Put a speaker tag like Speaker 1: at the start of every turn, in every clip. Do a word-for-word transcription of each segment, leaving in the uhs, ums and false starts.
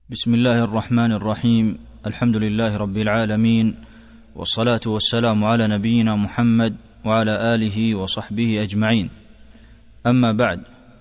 Speaker 1: بسم الله الرحمن الرحيم. الحمد لله رب العالمين، والصلاة والسلام على نبينا محمد وعلى آله وصحبه أجمعين. أما بعد،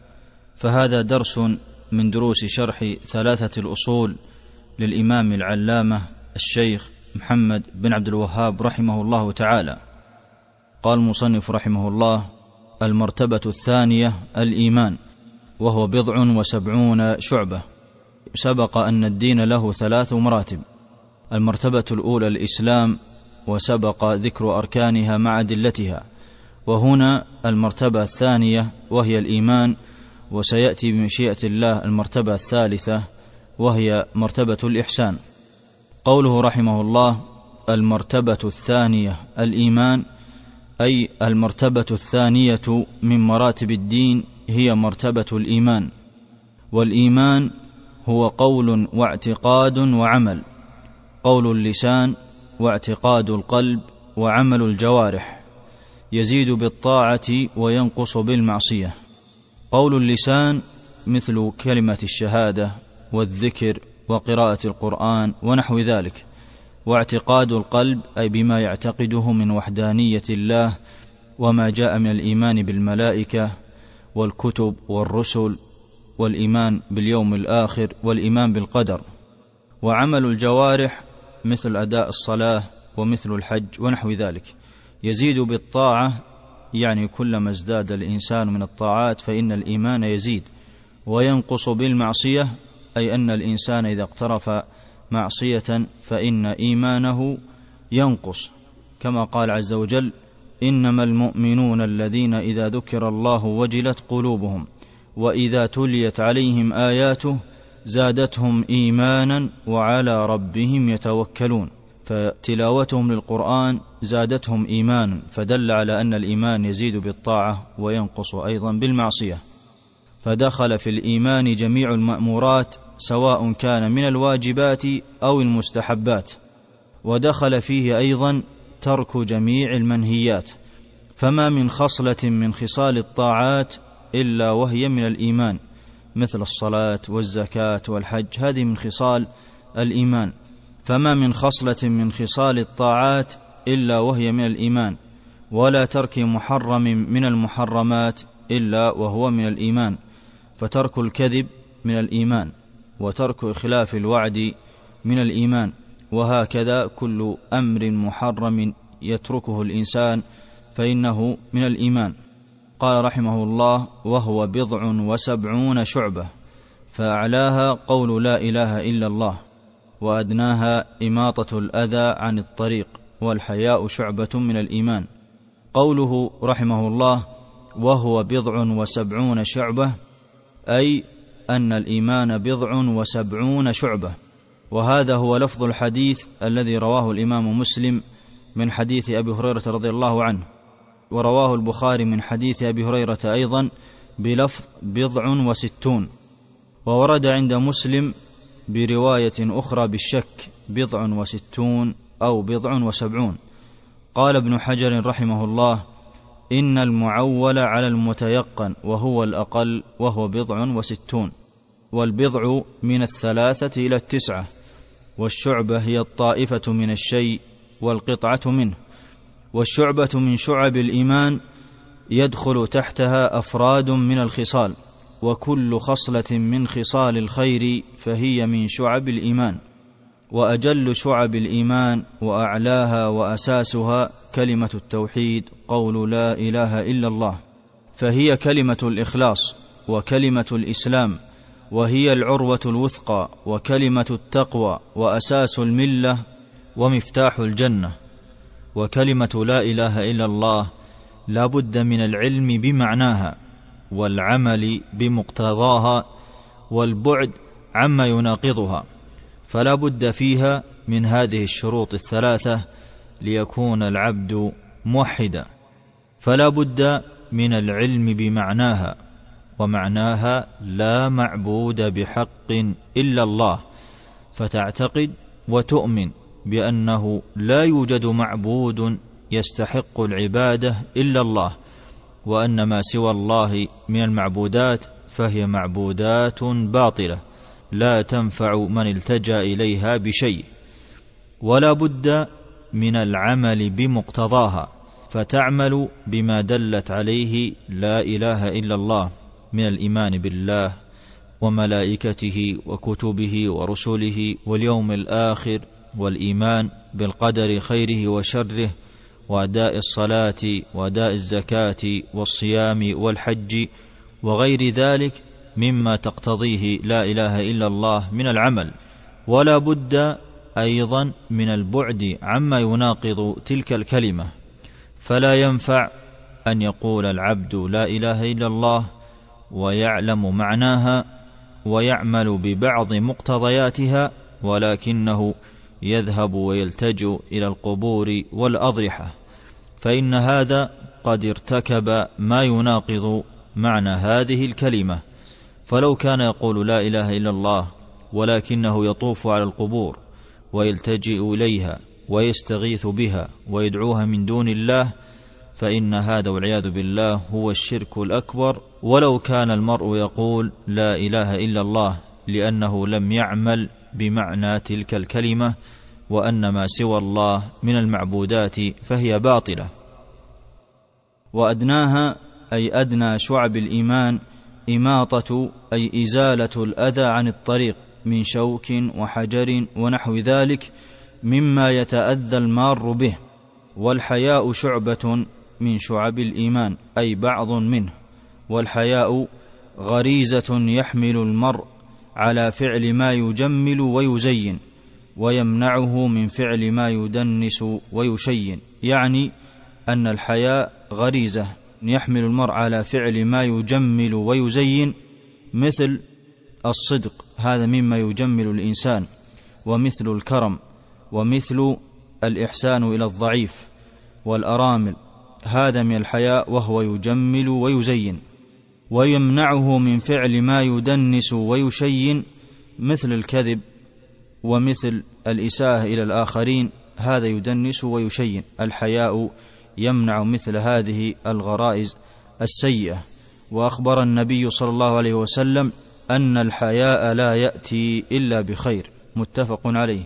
Speaker 1: فهذا درس من دروس شرح ثلاثة الأصول للإمام العلامة الشيخ محمد بن عبد الوهاب رحمه الله تعالى. قال المصنف رحمه الله: المرتبة الثانية الإيمان، وهو بضع وسبعون شعبة. سبق أن الدين له ثلاث مراتب: المرتبة الأولى الإسلام، وسبق ذكر أركانها مع أدلتها، وهنا المرتبة الثانية وهي الإيمان، وسيأتي بمشيئة الله المرتبة الثالثة وهي مرتبة الإحسان. قوله رحمه الله: المرتبة الثانية الإيمان، أي المرتبة الثانية من مراتب الدين هي مرتبة الإيمان. والإيمان هو قول واعتقاد وعمل، قول اللسان واعتقاد القلب وعمل الجوارح، يزيد بالطاعة وينقص بالمعصية. قول اللسان مثل كلمة الشهادة والذكر وقراءة القرآن ونحو ذلك، واعتقاد القلب أي بما يعتقده من وحدانية الله وما جاء من الإيمان بالملائكة والكتب والرسل، والإيمان باليوم الآخر، والإيمان بالقدر. وعمل الجوارح مثل أداء الصلاة ومثل الحج ونحو ذلك، يزيد بالطاعة، يعني كلما ازداد الإنسان من الطاعات فإن الإيمان يزيد، وينقص بالمعصية، أي أن الإنسان إذا اقترف معصية فإن إيمانه ينقص، كما قال عز وجل: إنما المؤمنون الذين إذا ذكر الله وجلت قلوبهم وإذا تليت عليهم آياته زادتهم إيمانا وعلى ربهم يتوكلون. فتلاوتهم للقرآن زادتهم إيمانا، فدل على أن الإيمان يزيد بالطاعة وينقص أيضا بالمعصية. فدخل في الإيمان جميع المأمورات سواء كان من الواجبات أو المستحبات، ودخل فيه أيضا ترك جميع المنهيات، فما من خصلة من خصال الطاعات إلا وهي من الإيمان، مثل الصلاة والزكاة والحج، هذه من خصال الإيمان. فما من خصلة من خصال الطاعات إلا وهي من الإيمان، ولا ترك محرم من المحرمات إلا وهو من الإيمان. فترك الكذب من الإيمان، وترك إخلاف الوعد من الإيمان، وهكذا كل أمر محرم يتركه الإنسان فإنه من الإيمان. قال رحمه الله: وهو بضع وسبعون شعبة، فأعلاها قول لا إله إلا الله، وأدناها إماطة الأذى عن الطريق، والحياء شعبة من الإيمان. قوله رحمه الله: وهو بضع وسبعون شعبة، أي أن الإيمان بضع وسبعون شعبة. وهذا هو لفظ الحديث الذي رواه الإمام مسلم من حديث أبي هريرة رضي الله عنه، ورواه البخاري من حديث أبي هريرة أيضا بلفظ بضع وستون. وورد عند مسلم برواية أخرى بالشك بضع وستون أو بضع وسبعون. قال ابن حجر رحمه الله: إن المعول على المتيقن وهو الأقل، وهو بضع وستون. والبضع من الثلاثة إلى التسعة، والشعبة هي الطائفة من الشيء والقطعة منه. والشعبة من شعب الإيمان يدخل تحتها أفراد من الخصال، وكل خصلة من خصال الخير فهي من شعب الإيمان. وأجل شعب الإيمان وأعلاها وأساسها كلمة التوحيد، قول لا إله إلا الله، فهي كلمة الإخلاص وكلمة الإسلام، وهي العروة الوثقى وكلمة التقوى وأساس الملة ومفتاح الجنة. وكلمة لا إله إلا الله لا بد من العلم بمعناها والعمل بمقتضاها والبعد عما يناقضها، فلا بد فيها من هذه الشروط الثلاثة ليكون العبد موحدا. فلا بد من العلم بمعناها، ومعناها لا معبود بحق إلا الله، فتعتقد وتؤمن بأنه لا يوجد معبود يستحق العبادة إلا الله، وأن ما سوى الله من المعبودات فهي معبودات باطلة لا تنفع من التجأ إليها بشيء، ولا بد من العمل بمقتضاها، فتعمل بما دلت عليه لا إله إلا الله من الإيمان بالله وملائكته وكتبه ورسله واليوم الآخر، والإيمان بالقدر خيره وشره، وأداء الصلاة وأداء الزكاة والصيام والحج وغير ذلك مما تقتضيه لا إله إلا الله من العمل. ولا بد أيضا من البعد عما يناقض تلك الكلمة، فلا ينفع أن يقول العبد لا إله إلا الله ويعلم معناها ويعمل ببعض مقتضياتها، ولكنه يذهب ويلتجئ إلى القبور والأضرحة، فإن هذا قد ارتكب ما يناقض معنى هذه الكلمة. فلو كان يقول لا إله إلا الله ولكنه يطوف على القبور ويلتجئ إليها ويستغيث بها ويدعوها من دون الله، فإن هذا والعياذ بالله هو الشرك الأكبر، ولو كان المرء يقول لا إله إلا الله لأنه لم يعمل بمعنى تلك الكلمة، وأن ما سوى الله من المعبودات فهي باطلة. وأدناها أي أدنى شعب الإيمان إماطة أي إزالة الأذى عن الطريق من شوك وحجر ونحو ذلك مما يتأذى المار به. والحياء شعبة من شعب الإيمان أي بعض منه، والحياء غريزة يحمل المرء على فعل ما يجمل ويزين ويمنعه من فعل ما يدنس ويشين، يعني أن الحياء غريزة يحمل المرء على فعل ما يجمل ويزين، مثل الصدق هذا مما يجمل الإنسان، ومثل الكرم، ومثل الإحسان إلى الضعيف والأرامل، هذا من الحياء وهو يجمل ويزين. ويمنعه من فعل ما يدنس ويشين، مثل الكذب ومثل الإساءة إلى الآخرين، هذا يدنس ويشين. الحياء يمنع مثل هذه الغرائز السيئة. وأخبر النبي صلى الله عليه وسلم أن الحياء لا يأتي إلا بخير، متفق عليه.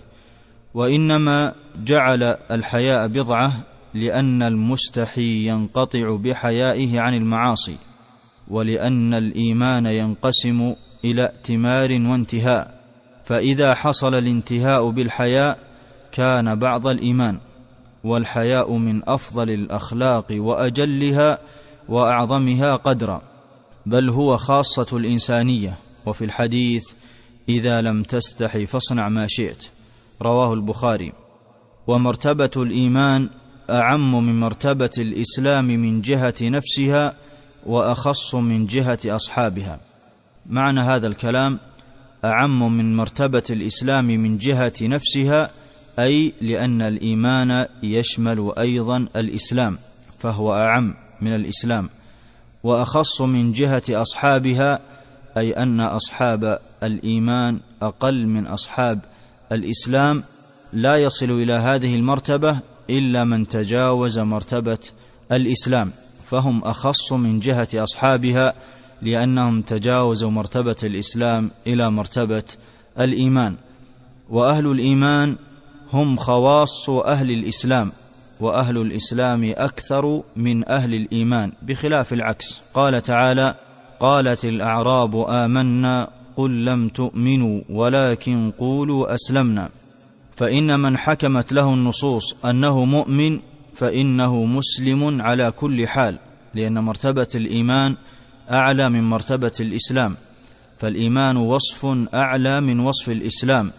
Speaker 1: وإنما جعل الحياء بضعة لأن المستحي ينقطع بحيائه عن المعاصي، ولأن الإيمان ينقسم إلى ائتمار وانتهاء، فإذا حصل الانتهاء بالحياء كان بعض الإيمان. والحياء من أفضل الأخلاق وأجلها وأعظمها قدرا، بل هو خاصة الإنسانية. وفي الحديث إذا لم تستحي فاصنع ما شئت، رواه البخاري. ومرتبة الإيمان أعم من مرتبة الإسلام من جهة نفسها وأخص من جهة أصحابها. معنى هذا الكلام أعم من مرتبة الإسلام من جهة نفسها، أي لأن الإيمان يشمل أيضا الإسلام فهو أعم من الإسلام. وأخص من جهة أصحابها، أي أن أصحاب الإيمان أقل من أصحاب الإسلام، لا يصل إلى هذه المرتبة إلا من تجاوز مرتبة الإسلام، فهم أخص من جهة أصحابها لأنهم تجاوزوا مرتبة الإسلام إلى مرتبة الإيمان. وأهل الإيمان هم خواص أهل الإسلام، وأهل الإسلام أكثر من أهل الإيمان، بخلاف العكس. قال تعالى: قالت الأعراب آمنا قل لم تؤمنوا ولكن قولوا أسلمنا. فإن من حكمت له النصوص أنه مؤمن فإنه مسلم على كل حال، لأن مرتبة الإيمان أعلى من مرتبة الإسلام، فالإيمان وصف أعلى من وصف الإسلام،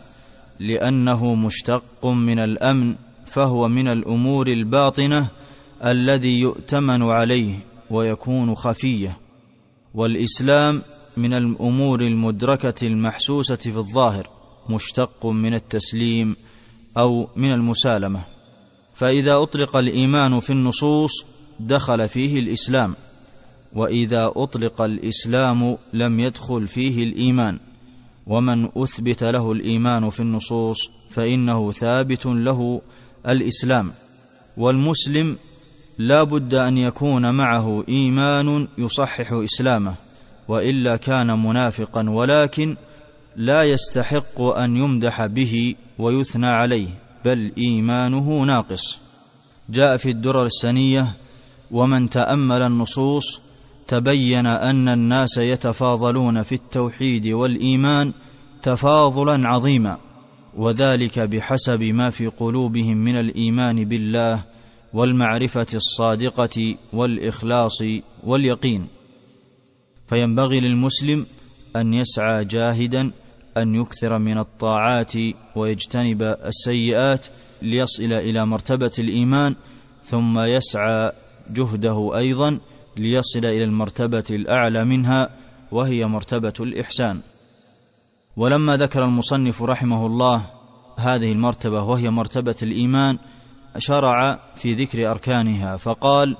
Speaker 1: لأنه مشتق من الأمن، فهو من الأمور الباطنة الذي يؤتمن عليه ويكون خفية، والإسلام من الأمور المدركة المحسوسة في الظاهر، مشتق من التسليم أو من المسالمة. فإذا أطلق الإيمان في النصوص دخل فيه الإسلام، وإذا أطلق الإسلام لم يدخل فيه الإيمان. ومن أثبت له الإيمان في النصوص فإنه ثابت له الإسلام. والمسلم لا بد أن يكون معه إيمان يصحح إسلامه، وإلا كان منافقا، ولكن لا يستحق أن يمدح به ويثنى عليه، بل إيمانه ناقص. جاء في الدرر السنية: ومن تأمل النصوص تبين أن الناس يتفاضلون في التوحيد والإيمان تفاضلا عظيما، وذلك بحسب ما في قلوبهم من الإيمان بالله والمعرفة الصادقة والإخلاص واليقين. فينبغي للمسلم أن يسعى جاهدا أن يكثر من الطاعات ويجتنب السيئات ليصل إلى مرتبة الإيمان، ثم يسعى جهده أيضا ليصل إلى المرتبة الأعلى منها، وهي مرتبة الإحسان. ولما ذكر المصنف رحمه الله هذه المرتبة وهي مرتبة الإيمان، شرع في ذكر أركانها فقال: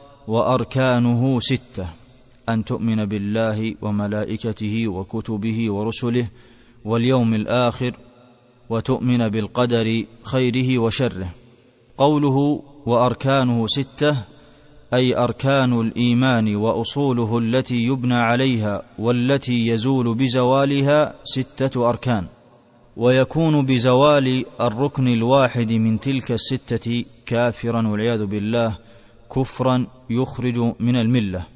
Speaker 1: وأركانه ستة: أن تؤمن بالله وملائكته وكتبه ورسله واليوم الآخر، وتؤمن بالقدر خيره وشره. قوله وأركانه ستة أي أركان الإيمان وأصوله التي يبنى عليها والتي يزول بزوالها ستة أركان، ويكون بزوال الركن الواحد من تلك الستة كافرا والعياذ بالله كفرا يخرج من الملة.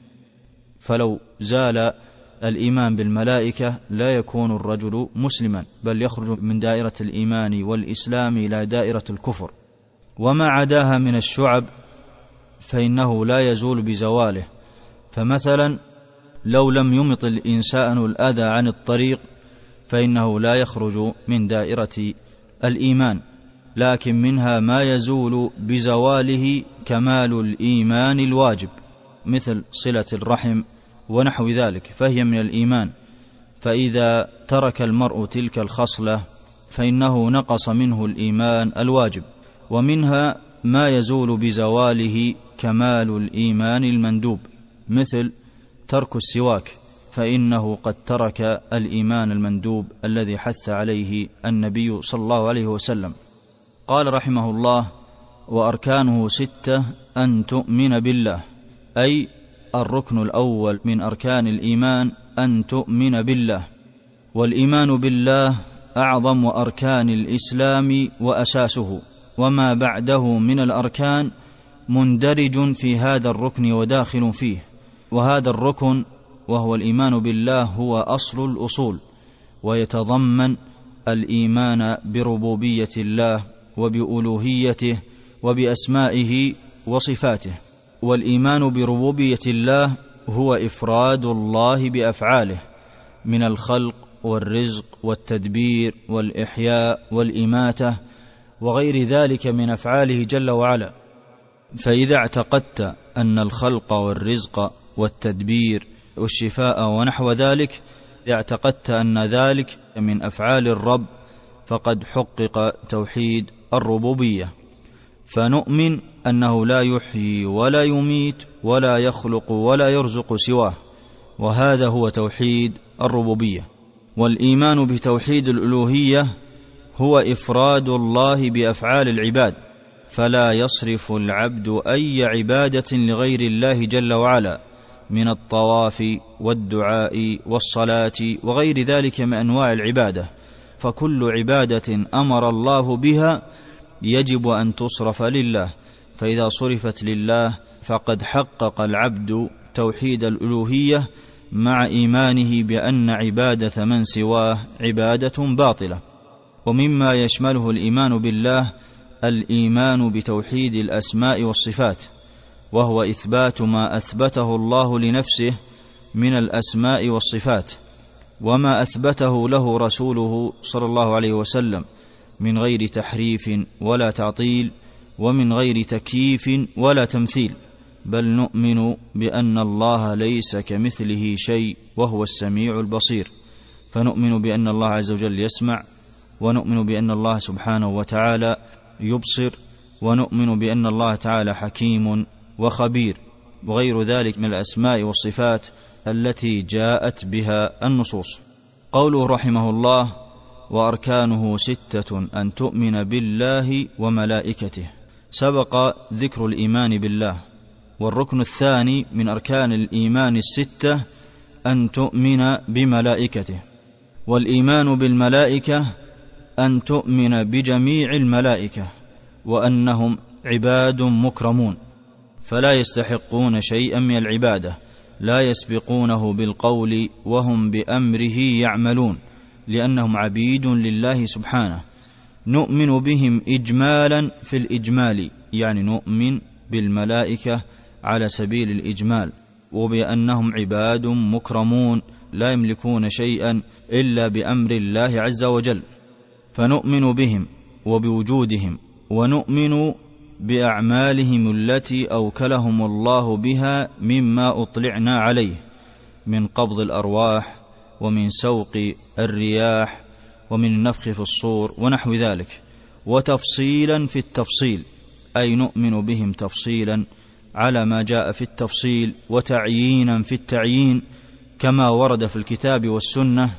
Speaker 1: فلو زال الإيمان بالملائكة لا يكون الرجل مسلما، بل يخرج من دائرة الإيمان والإسلام إلى دائرة الكفر. وما عداها من الشعب فإنه لا يزول بزواله. فمثلا لو لم يمط الإنسان الأذى عن الطريق فإنه لا يخرج من دائرة الإيمان، لكن منها ما يزول بزواله كمال الإيمان الواجب، مثل صلة الرحم ونحو ذلك، فهي من الإيمان. فإذا ترك المرء تلك الخصلة فإنه نقص منه الإيمان الواجب. ومنها ما يزول بزواله كمال الإيمان المندوب، مثل ترك السواك، فإنه قد ترك الإيمان المندوب الذي حث عليه النبي صلى الله عليه وسلم. قال رحمه الله: وأركانه ستة: أن تؤمن بالله، أي الركن الأول من أركان الإيمان أن تؤمن بالله. والإيمان بالله أعظم أركان الإسلام وأساسه، وما بعده من الأركان مندرج في هذا الركن وداخل فيه. وهذا الركن وهو الإيمان بالله هو أصل الأصول، ويتضمن الإيمان بربوبية الله وبألوهيته وبأسمائه وصفاته. والإيمان بربوبية الله هو إفراد الله بأفعاله من الخلق والرزق والتدبير والإحياء والإماتة وغير ذلك من أفعاله جل وعلا. فإذا اعتقدت أن الخلق والرزق والتدبير والشفاء ونحو ذلك اعتقدت أن ذلك من أفعال الرب، فقد حقق توحيد الربوبية. فنؤمن أنه لا يحيي ولا يميت ولا يخلق ولا يرزق سواه، وهذا هو توحيد الربوبية. والإيمان بتوحيد الألوهية هو إفراد الله بأفعال العباد، فلا يصرف العبد أي عبادة لغير الله جل وعلا من الطواف والدعاء والصلاة وغير ذلك من أنواع العبادة. فكل عبادة أمر الله بها يجب أن تصرف لله، فإذا صرفت لله فقد حقق العبد توحيد الألوهية مع إيمانه بأن عبادة من سواه عبادة باطلة. ومما يشمله الإيمان بالله الإيمان بتوحيد الأسماء والصفات، وهو إثبات ما أثبته الله لنفسه من الأسماء والصفات، وما أثبته له رسوله صلى الله عليه وسلم من غير تحريف ولا تعطيل، ومن غير تكييف ولا تمثيل. بل نؤمن بأن الله ليس كمثله شيء وهو السميع البصير. فنؤمن بأن الله عز وجل يسمع، ونؤمن بأن الله سبحانه وتعالى يبصر، ونؤمن بأن الله تعالى حكيم وخبير، وغير ذلك من الأسماء والصفات التي جاءت بها النصوص. قوله رحمه الله: وأركانه ستة أن تؤمن بالله وملائكته. سبق ذكر الإيمان بالله، والركن الثاني من أركان الإيمان الستة أن تؤمن بملائكته. والإيمان بالملائكة أن تؤمن بجميع الملائكة وأنهم عباد مكرمون فلا يستحقون شيئا من العبادة، لا يسبقونه بالقول وهم بأمره يعملون، لأنهم عبيد لله سبحانه. نؤمن بهم إجمالا في الإجمال، يعني نؤمن بالملائكة على سبيل الإجمال، وبأنهم عباد مكرمون لا يملكون شيئا إلا بأمر الله عز وجل، فنؤمن بهم وبوجودهم، ونؤمن بأعمالهم التي أوكلهم الله بها مما أطلعنا عليه من قبض الأرواح ومن سوق الرياح ومن النفخ في الصور ونحو ذلك، وتفصيلا في التفصيل، أي نؤمن بهم تفصيلا على ما جاء في التفصيل، وتعيينا في التعيين كما ورد في الكتاب والسنة،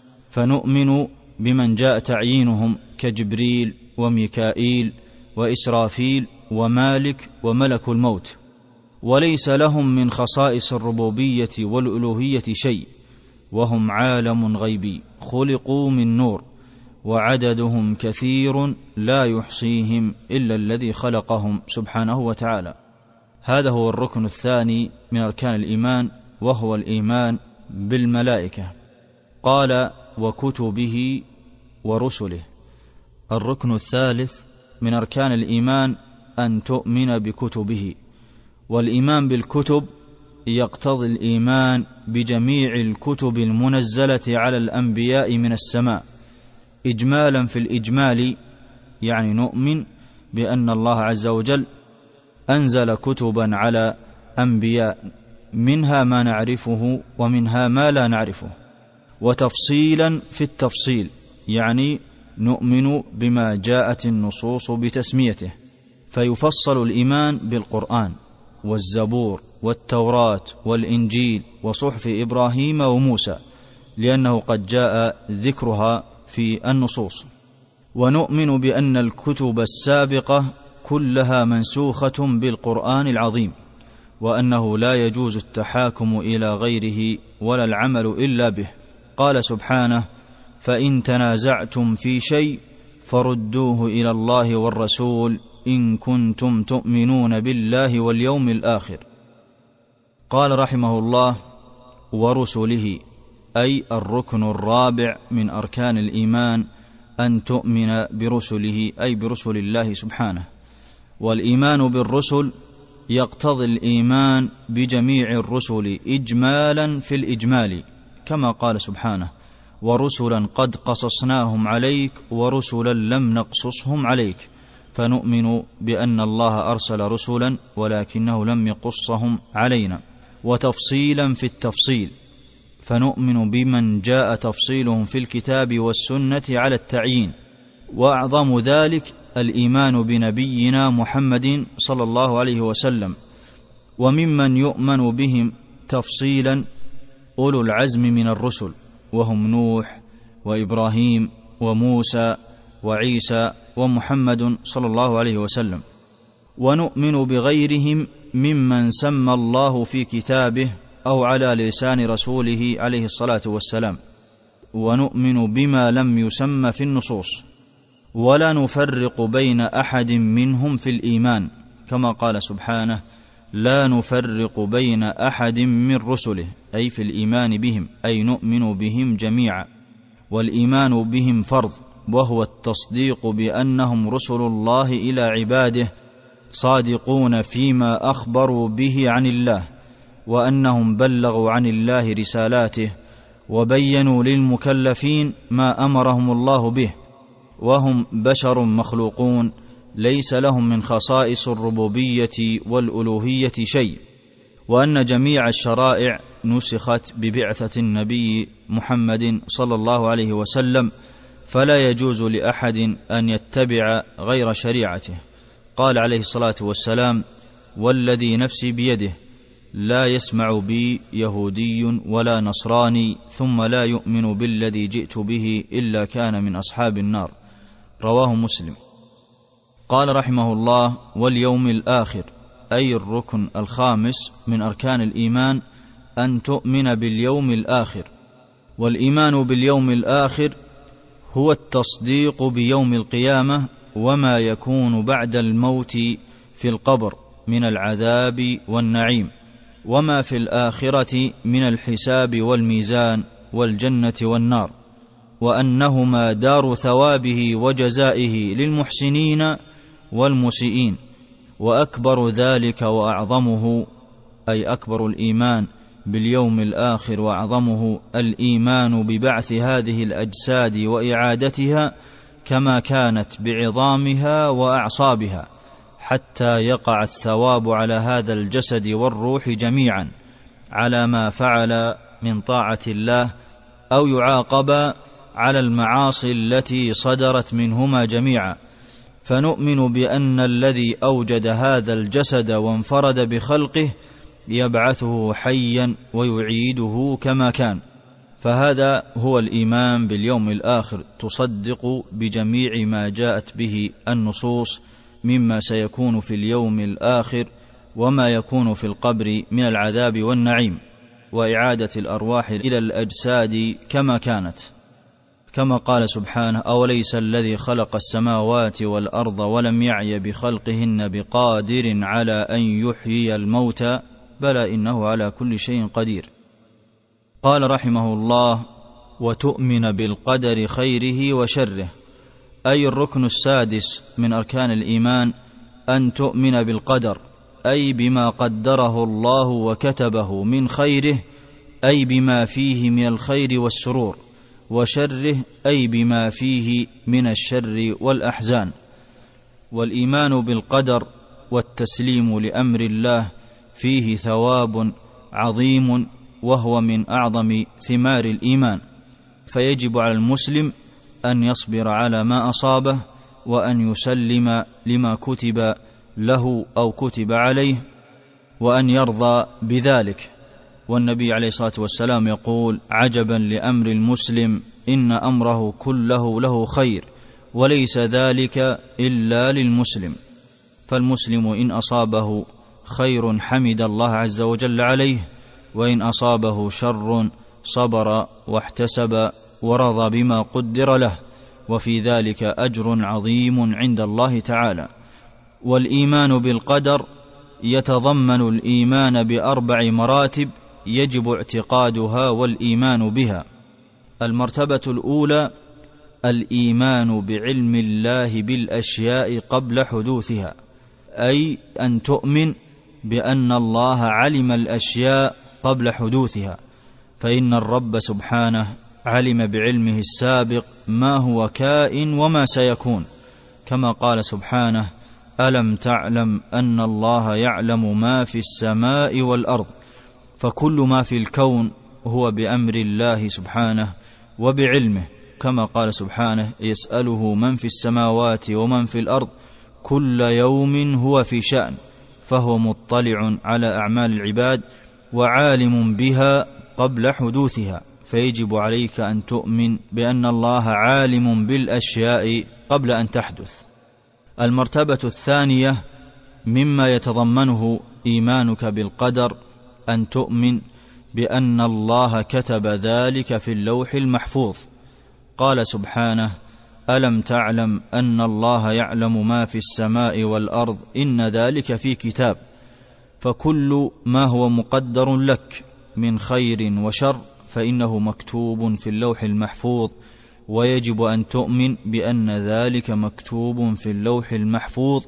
Speaker 1: فنؤمن بمن جاء تعيينهم كجبريل وميكائيل وإسرافيل ومالك وملك الموت، وليس لهم من خصائص الربوبية والألوهية شيء، وهم عالم غيبي خلقوا من نور، وعددهم كثير لا يحصيهم إلا الذي خلقهم سبحانه وتعالى. هذا هو الركن الثاني من أركان الإيمان، وهو الإيمان بالملائكة. قال وكتبه ورسله. الركن الثالث من أركان الإيمان أن تؤمن بكتبه، والإيمان بالكتب يقتضي الإيمان بجميع الكتب المنزلة على الأنبياء من السماء إجمالا في الإجمال، يعني نؤمن بأن الله عز وجل أنزل كتبا على أنبياء، منها ما نعرفه ومنها ما لا نعرفه، وتفصيلا في التفصيل، يعني نؤمن بما جاءت النصوص بتسميته، فيفصل الإيمان بالقرآن والزبور والتوراة والإنجيل وصحف إبراهيم وموسى، لأنه قد جاء ذكرها في النصوص. ونؤمن بأن الكتب السابقة كلها منسوخة بالقرآن العظيم، وأنه لا يجوز التحاكم إلى غيره ولا العمل إلا به. قال سبحانه: فإن تنازعتم في شيء فردوه إلى الله والرسول إن كنتم تؤمنون بالله واليوم الآخر. قال رحمه الله: ورسله، أي الركن الرابع من أركان الإيمان أن تؤمن برسله، أي برسل الله سبحانه. والإيمان بالرسل يقتضي الإيمان بجميع الرسل إجمالا في الإجمال، كما قال سبحانه: ورسلا قد قصصناهم عليك ورسلا لم نقصصهم عليك. فنؤمن بأن الله أرسل رسلا ولكنه لم يقصهم علينا. وتفصيلا في التفصيل، فنؤمن بمن جاء تفصيلهم في الكتاب والسنة على التعيين. وأعظم ذلك الإيمان بنبينا محمد صلى الله عليه وسلم. وممن يؤمن بهم تفصيلا أولو العزم من الرسل، وهم نوح وإبراهيم وموسى وعيسى ومحمد صلى الله عليه وسلم. ونؤمن بغيرهم ممن سمى الله في كتابه أو على لسان رسوله عليه الصلاة والسلام. ونؤمن بما لم يسمى في النصوص، ولا نفرق بين أحد منهم في الإيمان، كما قال سبحانه: لا نفرق بين أحد من رسله، أي في الإيمان بهم، أي نؤمن بهم جميعا. والإيمان بهم فرض، وهو التصديق بأنهم رسل الله إلى عباده، صادقون فيما أخبروا به عن الله، وأنهم بلغوا عن الله رسالاته وبينوا للمكلفين ما أمرهم الله به، وهم بشر مخلوقون ليس لهم من خصائص الربوبية والألوهية شيء. وأن جميع الشرائع نسخت ببعثة النبي محمد صلى الله عليه وسلم، فلا يجوز لأحد أن يتبع غير شريعته. قال عليه الصلاة والسلام: والذي نفسي بيده لا يسمع بي يهودي ولا نصراني ثم لا يؤمن بالذي جئت به إلا كان من أصحاب النار. رواه مسلم. قال رحمه الله: واليوم الآخر، أي الركن الخامس من أركان الإيمان أن تؤمن باليوم الآخر. والإيمان باليوم الآخر هو التصديق بيوم القيامة وما يكون بعد الموت في القبر من العذاب والنعيم، وما في الآخرة من الحساب والميزان والجنة والنار، وأنهما دار ثوابه وجزائه للمحسنين والمسيئين. وأكبر ذلك وأعظمه، أي أكبر الإيمان باليوم الآخر وأعظمه، الإيمان ببعث هذه الأجساد وإعادتها كما كانت بعظامها وأعصابها، حتى يقع الثواب على هذا الجسد والروح جميعا على ما فعل من طاعة الله، أو يعاقب على المعاصي التي صدرت منهما جميعا. فنؤمن بأن الذي أوجد هذا الجسد وانفرد بخلقه يبعثه حيا ويعيده كما كان. فهذا هو الإيمان باليوم الآخر، تصدق بجميع ما جاءت به النصوص مما سيكون في اليوم الآخر وما يكون في القبر من العذاب والنعيم، وإعادة الأرواح إلى الأجساد كما كانت، كما قال سبحانه: أوليس الذي خلق السماوات والأرض ولم يعي بخلقهن بقادر على أن يحيي الموتى بلى إنه على كل شيء قدير. قال رحمه الله: وتؤمن بالقدر خيره وشره، أي الركن السادس من أركان الإيمان أن تؤمن بالقدر، أي بما قدره الله وكتبه من خيره، أي بما فيه من الخير والسرور، وشره أي بما فيه من الشر والأحزان. والإيمان بالقدر والتسليم لأمر الله فيه ثواب عظيم، وهو من أعظم ثمار الإيمان، فيجب على المسلم أن يصبر على ما أصابه، وأن يسلم لما كتب له أو كتب عليه، وأن يرضى بذلك. والنبي عليه الصلاة والسلام يقول: عجبا لأمر المسلم إن أمره كله له خير، وليس ذلك إلا للمسلم. فالمسلم إن أصابه خير حمد الله عز وجل عليه، وإن أصابه شر صبر واحتسب ورضى بما قدر له، وفي ذلك أجر عظيم عند الله تعالى. والإيمان بالقدر يتضمن الإيمان بأربع مراتب يجب اعتقادها والإيمان بها. المرتبة الأولى الإيمان بعلم الله بالأشياء قبل حدوثها، أي أن تؤمن بأن الله علم الأشياء قبل حدوثها، فإن الرب سبحانه علم بعلمه السابق ما هو كائن وما سيكون، كما قال سبحانه: ألم تعلم أن الله يعلم ما في السماء والأرض. فكل ما في الكون هو بأمر الله سبحانه وبعلمه، كما قال سبحانه: يسأله من في السماوات ومن في الأرض كل يوم هو في شأن. فهو مطلع على أعمال العباد وعالم بها قبل حدوثها، فيجب عليك أن تؤمن بأن الله عالم بالأشياء قبل أن تحدث. المرتبة الثانية مما يتضمنه إيمانك بالقدر أن تؤمن بأن الله كتب ذلك في اللوح المحفوظ. قال سبحانه: ألم تعلم أن الله يعلم ما في السماء والأرض إن ذلك في كتاب. فكل ما هو مقدر لك من خير وشر فإنه مكتوب في اللوح المحفوظ، ويجب أن تؤمن بأن ذلك مكتوب في اللوح المحفوظ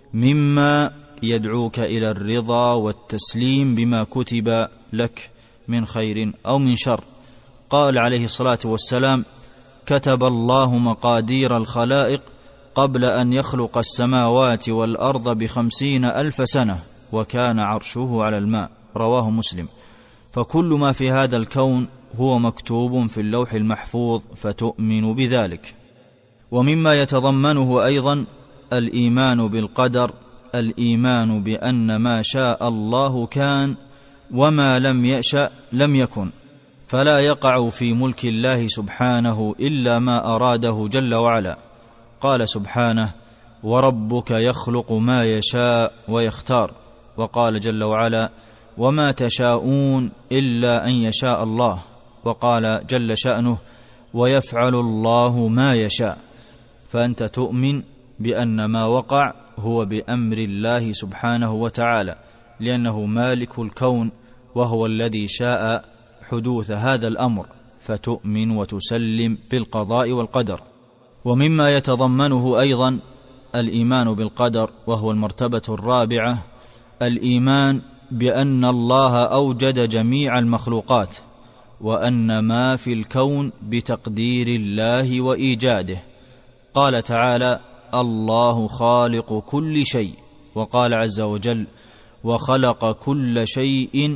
Speaker 1: مما يدعوك إلى الرضا والتسليم بما كتب لك من خير أو من شر. قال عليه الصلاة والسلام: كتب الله مقادير الخلائق قبل أن يخلق السماوات والأرض بخمسين ألف سنة، وكان عرشه على الماء. رواه مسلم. فكل ما في هذا الكون هو مكتوب في اللوح المحفوظ، فتؤمن بذلك. ومما يتضمنه أيضا الإيمان بالقدر الإيمان بأن ما شاء الله كان، وما لم يشأ لم يكن، فلا يقع في ملك الله سبحانه إلا ما أراده جل وعلا. قال سبحانه: وربك يخلق ما يشاء ويختار. وقال جل وعلا: وما تشاءون إلا أن يشاء الله. وقال جل شأنه: ويفعل الله ما يشاء. فأنت تؤمن بأن ما وقع هو بأمر الله سبحانه وتعالى، لأنه مالك الكون وهو الذي شاء حدوث هذا الأمر، فتؤمن وتسلم بالقضاء والقدر. ومما يتضمنه أيضا الإيمان بالقدر، وهو المرتبة الرابعة، الإيمان بأن الله أوجد جميع المخلوقات، وأن ما في الكون بتقدير الله وإيجاده. قال تعالى: الله خالق كل شيء. وقال عز وجل: وخلق كل شيء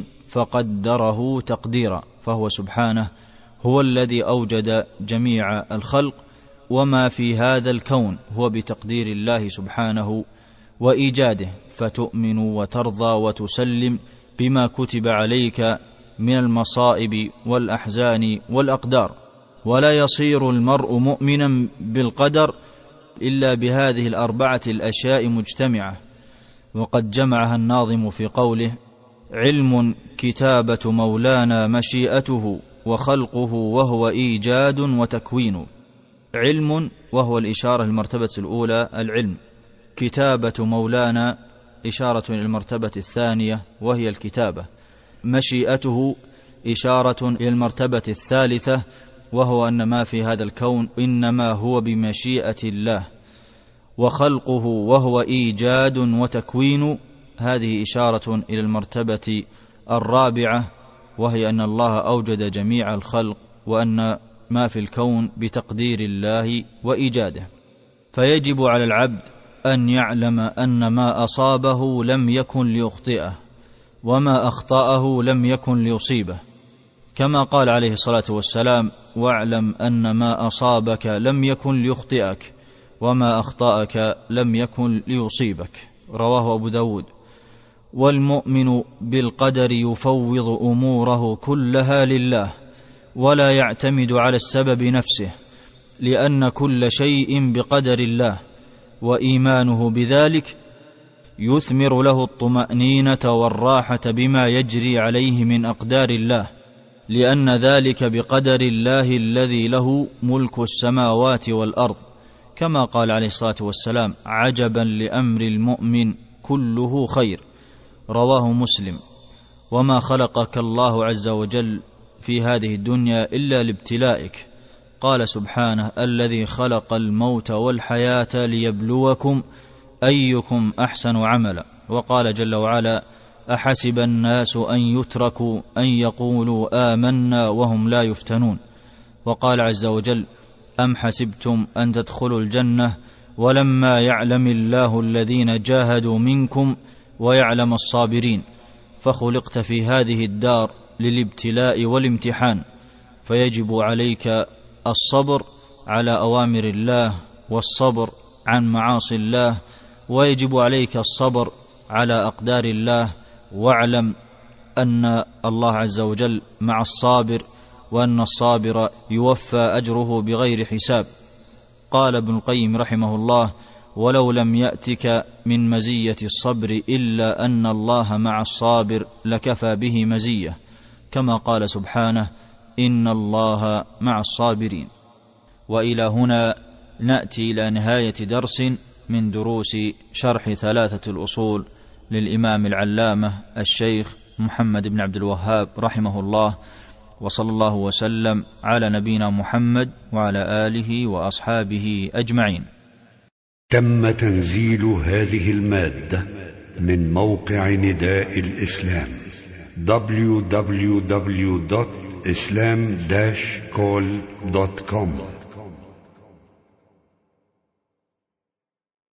Speaker 1: فقدره تقديرا. فهو سبحانه هو الذي أوجد جميع الخلق، وما في هذا الكون هو بتقدير الله سبحانه وإيجاده. فتؤمن وترضى وتسلم بما كتب عليك من المصائب والأحزان والأقدار. ولا يصير المرء مؤمنا بالقدر إلا بهذه الأربعة الأشياء مجتمعة، وقد جمعها الناظم في قوله: علم كتابة مولانا مشيئته، وخلقه وهو إيجاد وتكوين. علم وهو الإشارة للمرتبة الأولى العلم، كتابة مولانا إشارة إلى المرتبة الثانية وهي الكتابة، مشيئته إشارة إلى المرتبة الثالثة وهو أن ما في هذا الكون إنما هو بمشيئة الله، وخلقه وهو إيجاد وتكوين، هذه إشارة إلى المرتبة الرابعة وهي أن الله أوجد جميع الخلق، وأن ما في الكون بتقدير الله وإيجاده. فيجب على العبد أن يعلم أن ما أصابه لم يكن ليخطئه، وما أخطأه لم يكن ليصيبه، كما قال عليه الصلاة والسلام: واعلم أن ما أصابك لم يكن ليخطئك، وما أخطأك لم يكن ليصيبك. رواه أبو داود. والمؤمن بالقدر يفوض أموره كلها لله، ولا يعتمد على السبب نفسه، لأن كل شيء بقدر الله، وإيمانه بذلك يثمر له الطمأنينة والراحة بما يجري عليه من أقدار الله، لأن ذلك بقدر الله الذي له ملك السماوات والأرض، كما قال عليه الصلاة والسلام: عجبا لأمر المؤمن كله خير. رواه مسلم. وما خلقك الله عز وجل في هذه الدنيا إلا لابتلائك. قال سبحانه: الذي خلق الموت والحياة ليبلوكم أيكم أحسن عملا. وقال جل وعلا: أحسب الناس أن يتركوا أن يقولوا آمنا وهم لا يفتنون. وقال عز وجل: أم حسبتم أن تدخلوا الجنة ولما يعلم الله الذين جاهدوا منكم ويعلم الصابرين. فخلقت في هذه الدار للابتلاء والامتحان، فيجب عليك الصبر على أوامر الله، والصبر عن معاصي الله، ويجب عليك الصبر على أقدار الله. واعلم أن الله عز وجل مع الصابر، وأن الصابر يوفى أجره بغير حساب. قال ابن القيم رحمه الله: ولو لم يأتك من مزية الصبر إلا أن الله مع الصابر لكفى به مزية، كما قال سبحانه: إن الله مع الصابرين. وإلى هنا نأتي إلى نهاية درس من دروس شرح ثلاثة الأصول للإمام العلامة الشيخ محمد بن عبد الوهاب رحمه الله، وصلى الله وسلم على نبينا محمد وعلى آله وأصحابه أجمعين.
Speaker 2: تم تنزيل هذه المادة من موقع نداء الإسلام دبليو دبليو دبليو دوت إسلام داش كول دوت كوم.